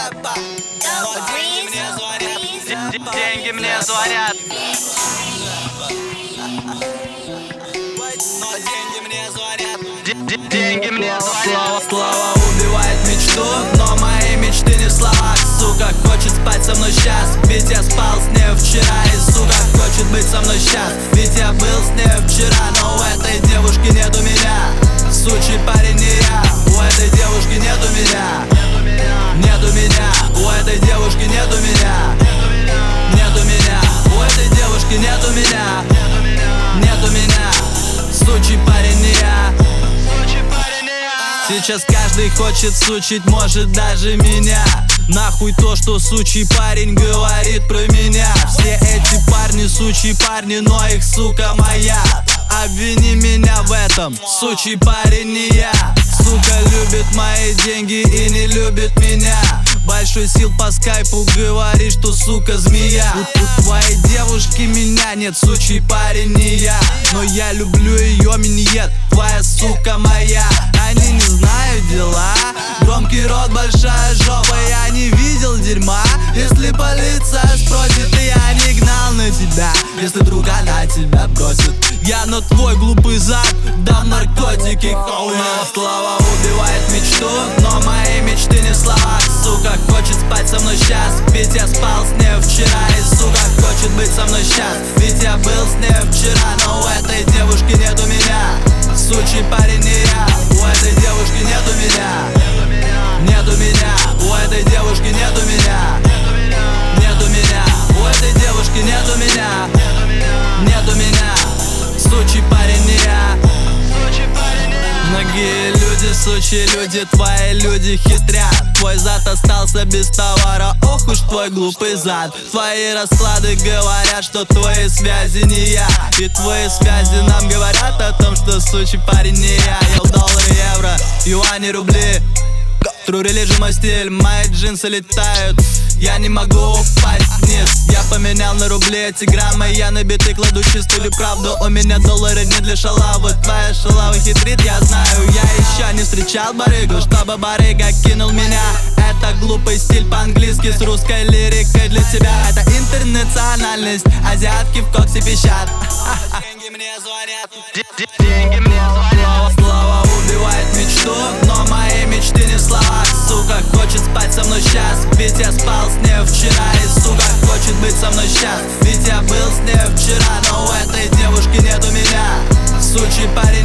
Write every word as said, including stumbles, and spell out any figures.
рэпа. Но деньги мне звонят. Деньги мне звонят. Но деньги мне звонят. Деньги мне звонят. Слава убивает мечту, но мои мечты не в словах. Сука хочет спать со мной сейчас, ведь я спал с ней вчера. И сука хочет быть со мной сейчас, ведь я был с ней вчера. Но у этой девушки нету меня, сучий парень не я. У этой девушки нету меня, нету меня. У этой девушки нету меня, нету меня. У этой девушки нету меня, нету меня. Сучий парень не я. Сейчас каждый хочет сучить, может даже меня. Нахуй то, что сучий парень говорит про меня. Все эти парни сучий парни, но их сука моя. Обвини меня в этом, сучий парень не я. Сука любит мои деньги и не любит меня. Большой сил по скайпу говорит, что сука змея. У, у твоей девушки меня нет, сучий парень не я. Но я люблю ее миньет, твоя сука моя. Они не знают дела, громкий рот, большая жопа. Я не видел дерьма, если полиция спросит. И я не гнал на тебя, если вдруг она тебя бросит. Я на твой глупый зад дам наркотики, хоуна. Слава убивает мечту, но мои мечты не в словах. Сука хочет спать со мной сейчас, ведь я спал с ней вчера. И сука хочет быть со мной сейчас, ведь я был с ней вчера. Но у этой девушки нету меня, сучий парень не я. У этой девушки нету меня, нету меня. У этой девушки нету меня, нету меня. У этой девушки нету меня, нету меня. Сучий парень не я. Многие люди, сучие люди, твои люди хитрят. Твой зад остался без товара, ох уж твой глупый зад. Твои расклады говорят, что твои связи не я. И твои связи нам говорят о том, что сучий парень не я. Ел доллары, евро, юани, рубли. True religion мой стиль, мои джинсы летают. Я не могу упасть вниз. Я поменял на рубли эти граммы. Я на биты кладу чистую правду. У меня доллары не для шалавы. Твоя шалава хитрит, я знаю. Я еще не встречал барыгу, чтобы барыга кинул меня. Это глупый стиль по-английски с русской лирикой для тебя. Это интернациональность, азиатки в коксе пищат. Деньги мне звонят. Деньги мне звонят. Слава убивает мечту, но мои мечты не в словах. Сука хочет спать со мной сейчас, ведь я спал с ней вчера. И сука хочет быть со мной сейчас, ведь я был с ней вчера. Но у этой девушки нету меня, сучий парень